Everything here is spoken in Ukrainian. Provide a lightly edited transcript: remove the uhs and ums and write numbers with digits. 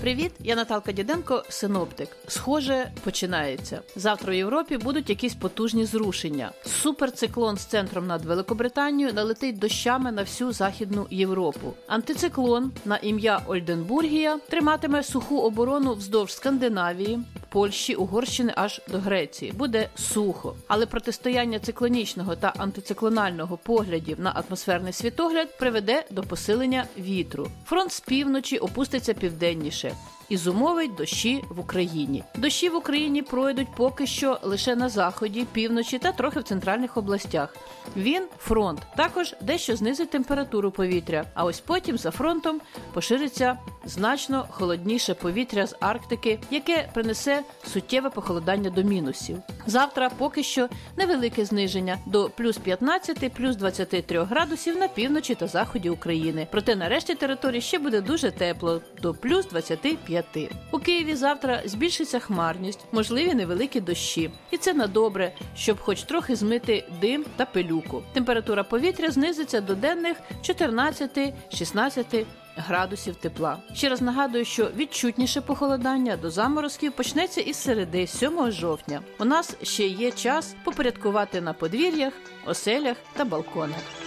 Привіт, я Наталка Діденко, синоптик. Схоже, починається. Завтра у Європі будуть якісь потужні зрушення. Суперциклон з центром над Великобританією налетить дощами на всю Західну Європу. Антициклон на ім'я Ольденбургія триматиме суху оборону вздовж Скандинавії, Польщі, Угорщини аж до Греції. Буде сухо. Але протистояння циклонічного та антициклонального поглядів на атмосферний світогляд приведе до посилення вітру. Фронт з півночі опуститься південніше і зумовить дощі в Україні. Дощі в Україні пройдуть поки що лише на заході, півночі та трохи в центральних областях. Він, фронт, також дещо знизить температуру повітря, а ось потім за фронтом пошириться значно холодніше повітря з Арктики, яке принесе суттєве похолодання до мінусів. Завтра поки що невелике зниження до плюс 15, плюс 23 градусів на півночі та заході України. Проте на решті території ще буде дуже тепло, до плюс 25. У Києві завтра збільшиться хмарність, можливі невеликі дощі. І це на добре, щоб хоч трохи змити дим та пилюку. Температура повітря знизиться до денних 14-16 градусів тепла. Ще раз нагадую, що відчутніше похолодання до заморозків почнеться із середи, 7 жовтня. У нас ще є час попорядкувати на подвір'ях, оселях та балконах.